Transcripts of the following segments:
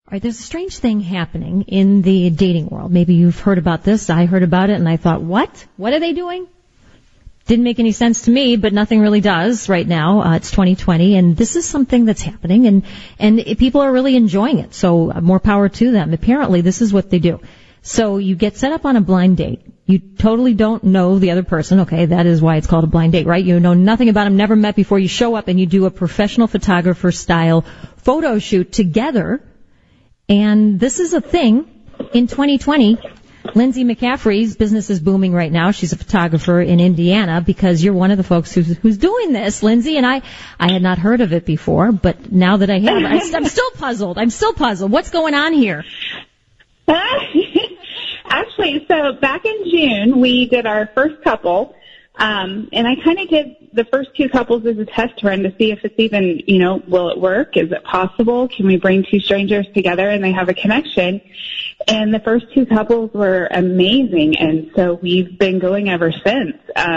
All right, there's a strange thing happening in the dating world. Maybe you've heard about this. I heard about it, and I thought, what? What are they doing? Didn't make any sense to me, but nothing really does right now. It's 2020, and this is something that's happening, and people are really enjoying it, so more power to them. Apparently, this is what they do. So you get set up on a blind date. You totally don't know the other person. Okay, that is why it's called a blind date, right? You know nothing about them, never met before. You show up, and you do a professional photographer-style photo shoot together. And this is a thing in 2020. Lindsay McCaffrey's business is booming right now. She's a photographer in Indiana because you're one of the folks who's doing this, Lindsay. And I had not heard of it before, but now that I have, I'm still puzzled. What's going on here? Actually, so back in June, we did our first couple. And I kind of did the first two couples as a test run to see if it's even, will it work? Is it possible? Can we bring two strangers together and they have a connection? And the first two couples were amazing. And so we've been going ever since.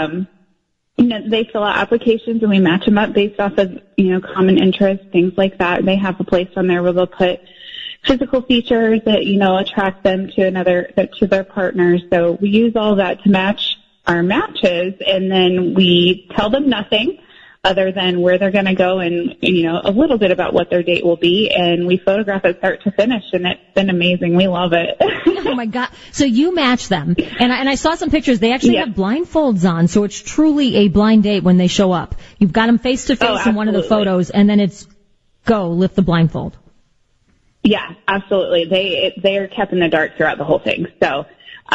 They fill out applications and we match them up based off of, common interests, things like that. They have a place on there where they'll put physical features that, attract them to their partners. So we use all that to match our matches, and then we tell them nothing other than where they're going to go and, a little bit about what their date will be, and we photograph it start to finish, and it's been amazing. We love it. Oh, my God. So you match them, and I saw some pictures. They actually have blindfolds on, so it's truly a blind date when they show up. You've got them face-to-face in one of the photos, and then it's go, lift the blindfold. Yeah, absolutely. They are kept in the dark throughout the whole thing, so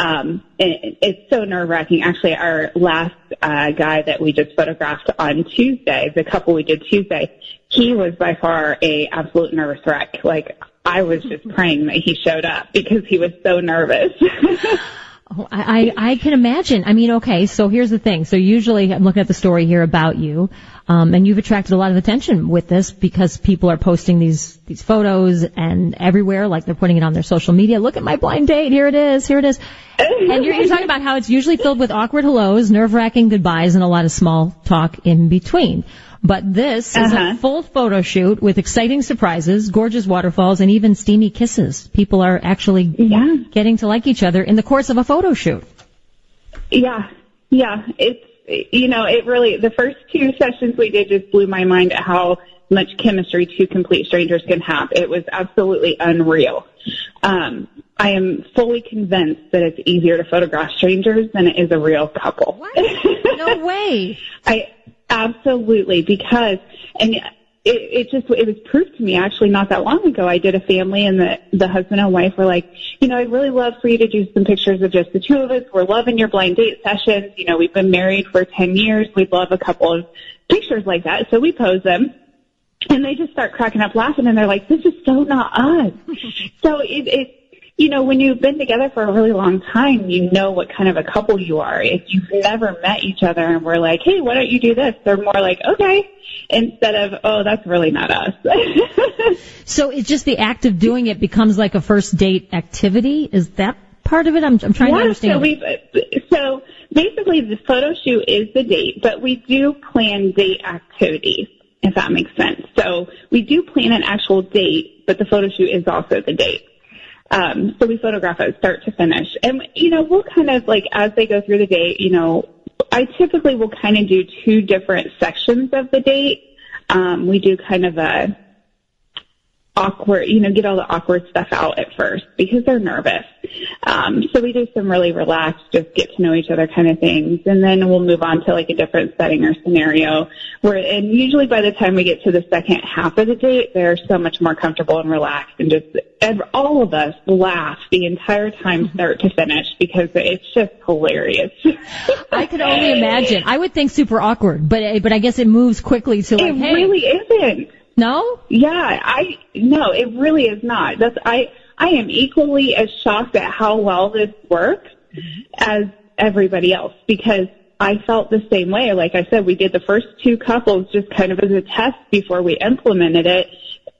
it's so nerve-wracking. Actually, our last guy that we just photographed on Tuesday, the couple we did Tuesday, he was by far a absolute nervous wreck. Like, I was just praying that he showed up because he was so nervous. Oh, I can imagine. I mean, okay, so here's the thing. So usually I'm looking at the story here about you, and you've attracted a lot of attention with this because people are posting these photos and everywhere, like they're putting it on their social media. Look at my blind date. Here it is. And you're talking about how it's usually filled with awkward hellos, nerve-wracking goodbyes, and a lot of small talk in between. But this is a full photo shoot with exciting surprises, gorgeous waterfalls, and even steamy kisses. People are actually getting to like each other in the course of a photo shoot. Yeah. It's, it really, the first two sessions we did just blew my mind at how much chemistry two complete strangers can have. It was absolutely unreal. I am fully convinced that it's easier to photograph strangers than it is a real couple. What? No way. Absolutely, because, and it was proved to me actually not that long ago. I did a family and the husband and wife were like, I'd really love for you to do some pictures of just the two of us. We're loving your blind date sessions. We've been married for 10 years. We'd love a couple of pictures like that. So we pose them and they just start cracking up laughing and they're like, this is so not us. So when you've been together for a really long time, you know what kind of a couple you are. If you've never met each other and we're like, hey, why don't you do this? They're more like, okay, instead of, oh, that's really not us. So it's just the act of doing it becomes like a first date activity? Is that part of it? I'm trying to understand. So basically the photo shoot is the date, but we do plan date activities, if that makes sense. So we do plan an actual date, but the photo shoot is also the date. So we photograph it start to finish. And, we'll kind of like, as they go through the date, I typically will kind of do two different sections of the date. We do kind of a awkward, get all the awkward stuff out at first because they're nervous. So we do some really relaxed, just get to know each other kind of things. And then we'll move on to like a different setting or scenario and usually by the time we get to the second half of the date, they're so much more comfortable and relaxed and all of us laugh the entire time start to finish because it's just hilarious. I could only imagine. I would think super awkward, but I guess it moves quickly to like, hey. It really isn't. No? Yeah, no, it really is not. I am equally as shocked at how well this works as everybody else because I felt the same way. Like I said, we did the first two couples just kind of as a test before we implemented it.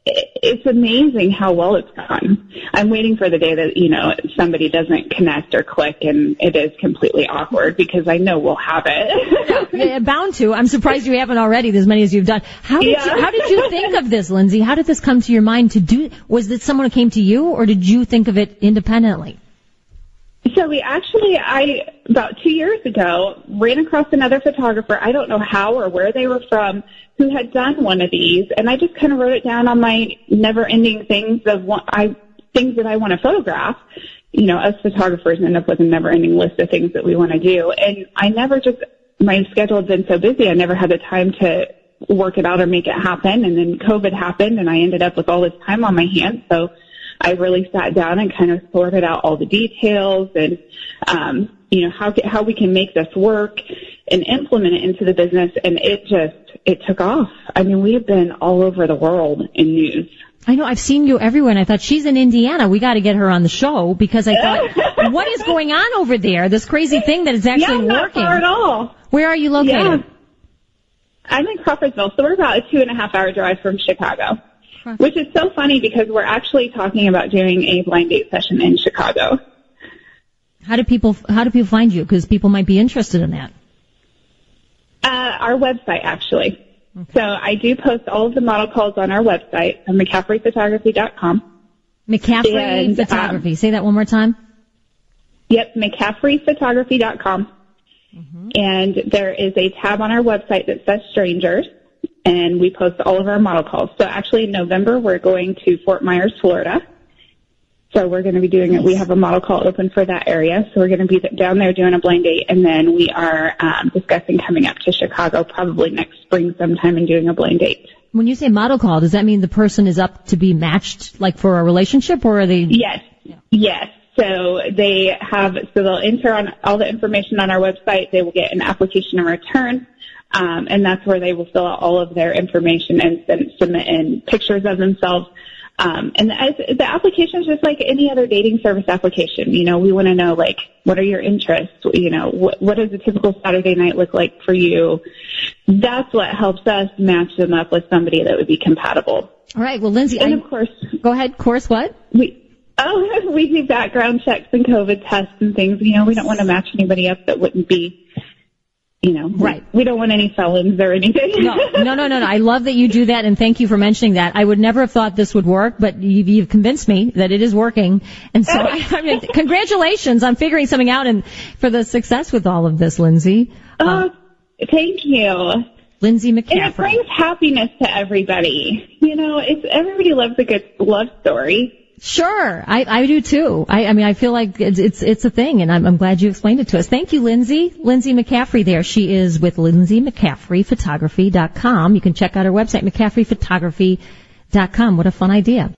it's amazing how well it's gone. I'm waiting for the day that, somebody doesn't connect or click and it is completely awkward, because I know we'll have it. Yeah, bound to. I'm surprised you haven't already, as many as you've done. How did you think of this, Lindsay? How did this come to your mind to do? Was it someone who came to you, or did you think of it independently? So about 2 years ago, ran across another photographer. I don't know how or where they were from, who had done one of these, and I just kind of wrote it down on my never-ending things that I want to photograph. Us photographers end up with a never-ending list of things that we want to do, and my schedule had been so busy, I never had the time to work it out or make it happen, and then COVID happened, and I ended up with all this time on my hands, so I really sat down and kind of sorted out all the details and, how we can make this work and implement it into the business. And it took off. I mean, we have been all over the world in news. I know, I've seen you everywhere, and I thought, she's in Indiana. We got to get her on the show, because I thought, what is going on over there? This crazy thing that is actually working. Not far at all. Where are you located? Yeah. I'm in Crawfordsville, so we're about a 2.5-hour drive from Chicago. Which is so funny, because we're actually talking about doing a blind date session in Chicago. How do people find you? Because people might be interested in that. Our website, actually. Okay. So I do post all of the model calls on our website, McCaffreyphotography.com. McCaffrey Photography. Say that one more time. Yep, McCaffreyphotography.com. Mm-hmm. And there is a tab on our website that says Strangers, and we post all of our model calls. So actually in November, we're going to Fort Myers, Florida. So we're going to be doing it. We have a model call open for that area. So we're going to be down there doing a blind date. And then we are discussing coming up to Chicago probably next spring sometime and doing a blind date. When you say model call, does that mean the person is up to be matched, like for a relationship, or are they? Yes. Yeah. Yes. So they'll enter on all the information on our website. They will get an application in return. And that's where they will fill out all of their information and submit in pictures of themselves. And the application is just like any other dating service application. We want to know, what are your interests? What does a typical Saturday night look like for you? That's what helps us match them up with somebody that would be compatible. All right. Well, Lindsay, of course, go ahead. Of course, what? We do background checks and COVID tests and things. We don't want to match anybody up that wouldn't be, right. We don't want any felons or anything. No. I love that you do that, and thank you for mentioning that. I would never have thought this would work, but you've convinced me that it is working. And so, congratulations on figuring something out and for the success with all of this, Lindsay. Thank you. Lindsay McCaffrey. And it brings happiness to everybody. Everybody loves a good love story. Sure, I do too. I feel like it's a thing, and I'm glad you explained it to us. Thank you, Lindsay. Lindsay McCaffrey there. She is with Lindsay McCaffrey Photography.com. You can check out her website, McCaffreyphotography.com. What a fun idea.